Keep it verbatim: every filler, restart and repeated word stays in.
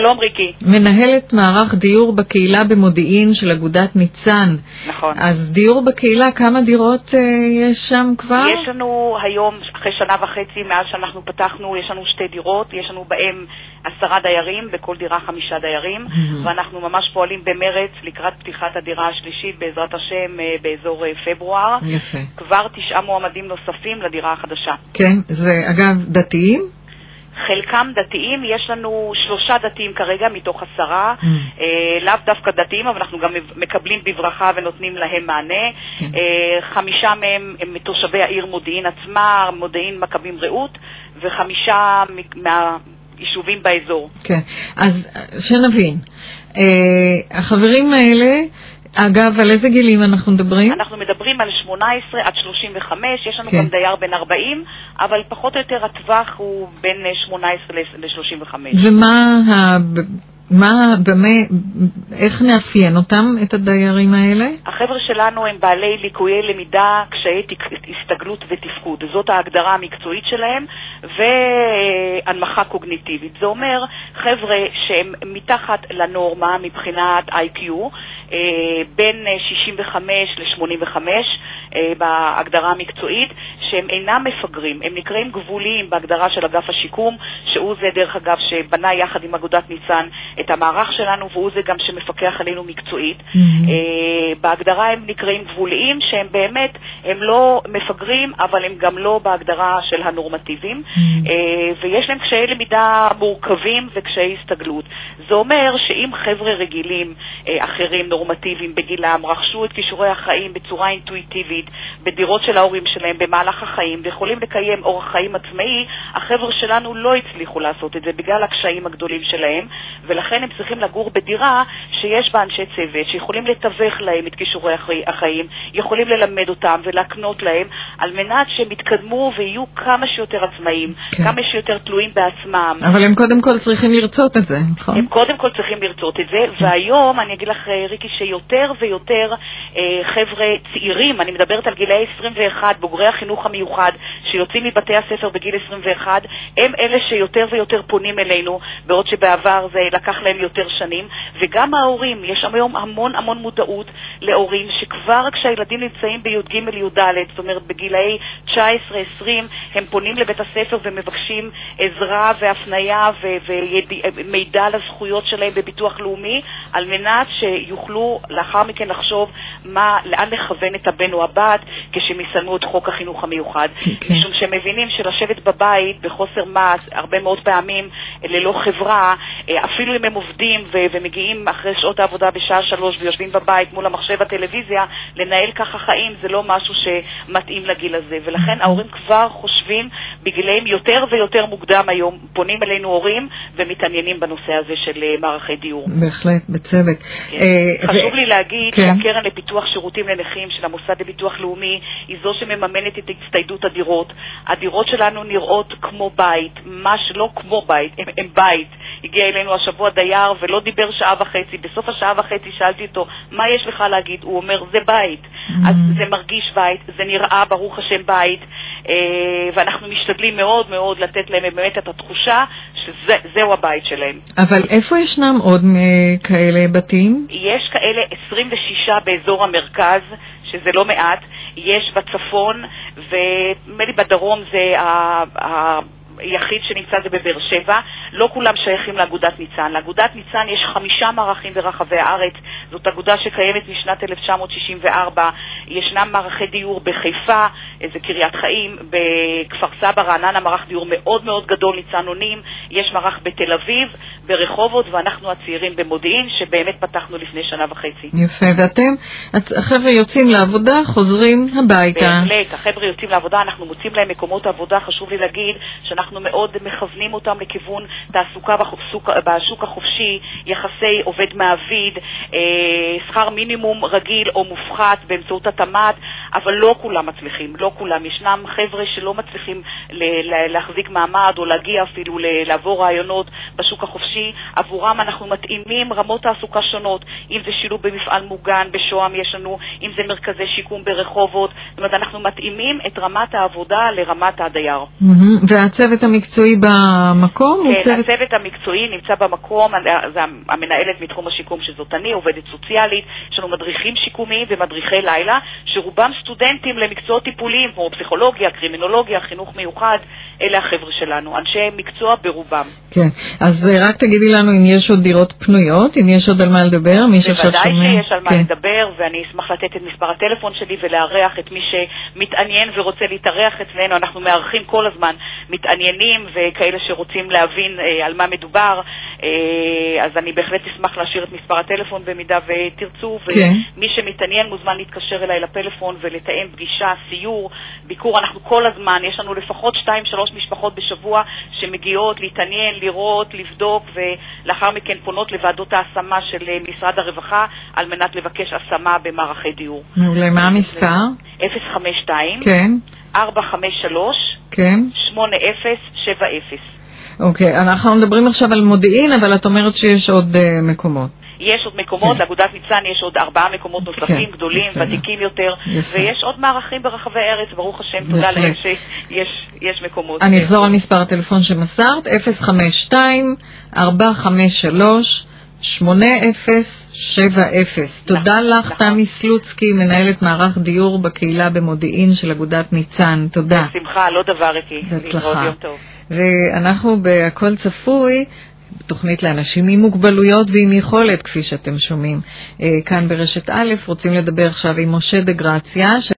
שלום ריקי. מנהלת מערך דיור בקהילה במודיעין של אגודת ניצן. נכון. אז דיור בקהילה, כמה דירות אה, יש שם כבר? יש לנו היום, אחרי שנה וחצי מאז שאנחנו פתחנו, יש לנו שתי דירות, יש לנו בהם עשרה דיירים, בכל דירה חמישה דיירים, mm-hmm. ואנחנו ממש פועלים במרץ לקראת פתיחת הדירה השלישית בעזרת השם אה, באזור אה, פברואר. יפה. כבר תשעה מועמדים נוספים לדירה החדשה. כן, זה אגב דתיים? חלקם דתיים, יש לנו שלושה דתיים כרגע מתוך עשרה, mm. אה, לאו דווקא דתיים, אבל אנחנו גם מקבלים בברכה ונותנים להם מענה. Mm. אה, חמישה מהם הם מתושבי העיר מודיעין עצמה, מודיעין מכבים רעות, וחמישה מהיישובים באזור. כן, אז שנבין, אה, החברים האלה, אגב, על איזה גילים אנחנו מדברים? אנחנו מדברים על שמונה עשרה עד שלושים וחמש, יש לנו כן. גם דייר בין ארבעים, אבל פחות או יותר הטווח הוא בין שמונה עשרה ל-שלושים וחמש. ומה, ה... מה, במה, איך נאפיין אותם, את הדיירים האלה? החבר'ה שלנו הם בעלי ליקויי למידה, קשיי הסתגלות ותפקוד. זאת ההגדרה המקצועית שלהם, והנמכה קוגניטיבית. זה אומר, חבר'ה שהם מתחת לנורמה מבחינת איי קיו, בין שישים וחמש ל-שמונים וחמש, בהגדרה המקצועית, שהם אינם מפגרים, הם נקראים גבוליים בהגדרה של אגף השיקום, שהוא זה דרך אגב שבנה יחד עם אגודת ניצן את המערך שלנו, והוא זה גם שמפקח עלינו מקצועית. Mm-hmm. Uh, בהגדרה הם נקראים גבוליים, שהם באמת, הם לא מפגרים, אבל הם גם לא בהגדרה של הנורמטיביים, mm-hmm. uh, ויש להם קשיי למידה מורכבים וקשיי הסתגלות. זה אומר שאם חבר'ה רגילים uh, אחרים, נורמטיביים בגילם, רכשו את כישורי החיים בצורה אינטואיטיבית, בדירות של ההורים שלהם במהלך החיים, ויכולים לקיים אורח חיים עצמאי, החבר'ה שלנו לא הצליחו לעשות את זה בגלל הקשיים הגדולים שלהם, ולכן הם צריכים לגור בדירה שיש בה אנשי צוות, שיכולים לתווך להם את כישורי החיים, יכולים ללמד אותם ולהקנות להם, על מנת שהם יתקדמו ויהיו כמה שיותר עצמאיים, כן. כמה שיותר תלויים בעצמם. אבל הם קודם כל צריכים לרצות את זה, נכון? הם קודם כל צריכים לרצות את זה, והיום אני אגיד לך, ריקי, שיותר ויותר אה, חבר'ה צעירים, אני מדברת על גילאי עשרים ואחת, בוגרי החינוך המיוחד, שיוצאים מבתי הספר בגיל עשרים ואחת, הם אלה שיותר ויותר פונים אלינו, בעוד שבעבר זה לקח להם יותר שנים, וגם ההורים, יש שם היום המון המון מודעות להורים, שכבר כשהילדים נמצאים בי"ג י"ד, זאת אומרת בגילאי תשע עשרה עשרים, הם פונים לבית הספר ומבקשים עזרה והפניה ומידע על הזכויות שלהם בביטוח לאומי, על מנת שיוכלו לאחר מכן לחשוב מה, לאן לכוון את הבן או הבת כשהם יסיימו את חוק החינוך המיוחד. Okay. משום שהם מבינים שלשבת בבית בחוסר מס, הרבה מאוד פעמים ללא חברה, אפילו אם הם עובדים ו- ומגיעים אחרי שעות העבודה בשעה שלוש ויושבים בבית מול המחשב הטלוויזיה, לנהל ככה חיים זה לא משהו שמתאים לגיל הזה, ולכן ההורים כבר חושבים בגילאים יותר ויותר מוקדם היום, פונים אלינו הורים ומתעניינים בנושא הזה של מערכי דיור. בהחלט, בצדק. כן. חשוב לי להגיד כן. שהקרן לפיתוח שירותים לנכים של המוסד לביטוח לאומי היא זו שמממנת את הצטיידות הדירות. הדירות שלנו נראות כמו בית, ממש לא כמו בית, הם, הם בית. הגיע אלינו השבוע דייר ולא דיבר שעה וחצי, בסוף השעה וחצי שאלתי אותו, מה יש לך להגיד? הוא אומר, זה בית. Mm-hmm. אז זה מרגיש בית, זה נראה ברוך השם בית, ואנחנו משתדלים מאוד מאוד לתת להם באמת את התחושה שזהו הבית שלהם. אבל איפה ישנם עוד כאלה בתים? יש כאלה עשרים ושישה באזור המרכז, שזה לא מעט, יש בצפון, ומלי בדרום זה ה... ה יחיד שנמצא זה בבאר שבע, לא כולם שייכים לאגודת ניצן. לאגודת ניצן יש חמישה מערכים ברחבי הארץ, זאת אגודה שקיימת משנת אלף תשע מאות שישים וארבע, ישנם מערכי דיור בחיפה, איזה קריית חיים, בכפר סבא, רעננה, מערך דיור מאוד מאוד גדול, ניצן עונים, יש מערך בתל אביב, ברחובות, ואנחנו הצעירים במודיעין, שבאמת פתחנו לפני שנה וחצי. יפה, ואתם, החבר'ה יוצאים לעבודה, חוזרים הביתה. בהחלט, החבר'ה יוצאים לעבודה, אנחנו מוצאים להם מקומות עבודה, חשוב לי להגיד שאנחנו מאוד מכוונים אותם לכיוון תעסוקה בשוק, בשוק החופשי, יחסי עובד מעביד, שכר מינימום רגיל או מופחת באמצעות התמ"ת, אבל לא כולם מצליחים, לא כולם. ישנם חבר'ה שלא מצליחים להחזיק מעמד או להגיע אפילו לעבור רעיונות בשוק החופשי. עבורם אנחנו מתאימים רמות תעסוקה שונות, אם זה שילוב במפעל מוגן בשוהם יש לנו, אם זה מרכזי שיקום ברחובות. זאת אומרת, אנחנו מתאימים את רמת העבודה לרמת הדייר. והצוות המקצועי במקום? כן, הצוות המקצועי נמצא במקום, זה המנהלת מתחום השיקום שזאת אני, עובדת סוציאלית, יש לנו מדריכים שיקומיים ומדריכי לילה, שרובם סטודנטים למקצועות טיפוליים, כמו פסיכולוגיה, קרימינולוגיה, חינוך מיוחד, אלה החבר'ה שלנו, אנשי מקצוע ברובם. כן, אז רק תגידי לנו אם יש עוד דירות פנויות, אם יש עוד על מה לדבר, מי שעכשיו שומע. בוודאי שיש על מה לדבר, ואני אשמח לתת את מספר הטלפון שלי ולארח את מי שמתעניין ורוצה להתארח אצלנו. אנחנו מארחים כל הזמן מתעניינים וכאלה שרוצים להבין על מה מדובר, אז אני בהחלט אשמח להשאיר את מספר הטלפון במידה ותרצו, ומי שמתעניין מוזמן להתקשר אליי לפלאפון ולתאם פגישה, סיור, ביקור. אנחנו כל הזמן, יש לנו לפחות שתיים, שלוש משפחות בשבוע שמגיעות להתעניין, לראות, לבדוק, ולאחר מכן פונות לוועדות ההשמה של משרד הרווחה על מנת לבקש השמה במערכי דיור. למה המספר? אפס חמש שתיים כן. ארבע חמש שלוש כן. שמונה אפס שבע אפס. אוקיי, אנחנו מדברים עכשיו על מודיעין, אבל את אומרת שיש עוד uh, מקומות. יש עוד מקומות, לאגודת ניצן יש עוד ארבעה מקומות נוספים, כן, גדולים, בסדר. ותיקים יותר, יפה. ויש עוד מערכים ברחבי הארץ, ברוך השם, תודה להם שיש מקומות. אני אחזור על מספר הטלפון שמסרת, אפס חמש שתיים ארבע חמש שלוש שמונה אפס שבע אפס. תודה לך, תמי סלוצקי, מנהלת מערך דיור בקהילה במודיעין של אגודת ניצן. תודה. בשמחה, לא דבר ריקי. בהצלחה. ואנחנו בהכל צפוי, תוכנית לאנשים עם מוגבלויות ועם יכולת, כפי שאתם שומעים. כאן ברשת א' רוצים לדבר עכשיו עם משה דה גרציה,